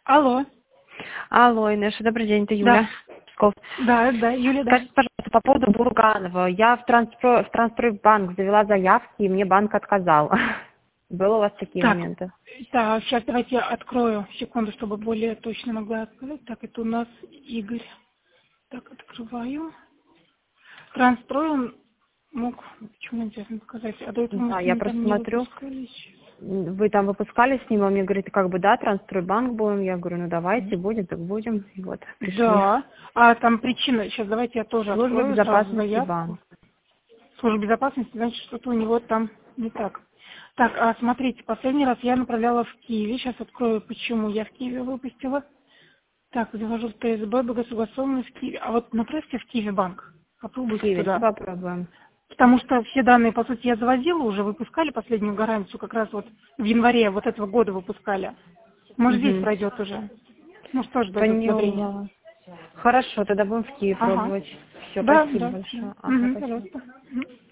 Алло. Алло, Инесса, добрый день, это Да. Юля. Псков. Да, Юля, да. Скажите, пожалуйста, по поводу Бурганова. Я в Трансстройбанк завела заявки, и мне банк отказал. Было у вас такие Так, моменты? да, сейчас давайте я открою, секунду, чтобы более точно могла сказать. Так, это у нас Игорь. Так, открываю. Трансстрой он мог, почему интересно показать, а до этого мы Да, с я ним просто там не смотрю, выпускались. вы там выпускали с ним, он мне говорит, как бы да, Трансстройбанк будем. Я говорю, ну давайте, будем, так будем. И вот, пришли. Да, а там причина, сейчас давайте я тоже Служба открою сразу безопасности заявку. банк. Служба безопасности, значит, что-то у него там не так. Так, а смотрите, последний раз я направляла в Киеве. Сейчас открою, почему я в Киеве выпустила. Так, захожу в ТСБ, благосогласованный в Киеве. А вот направьте в Киеве банк. В Попробуйте Киеве, туда. попробуем. Потому что все данные, по сути, я завозила уже, выпускали последнюю гарантию, как раз вот в январе вот этого года выпускали. Может, здесь Угу. пройдет уже. Может, тоже дойдет одобрение. Поняла. Хорошо, тогда будем в Киев Ага. пробовать. Все, Да, спасибо да, да. большое. Ага, Угу, спасибо. пожалуйста. Мгм.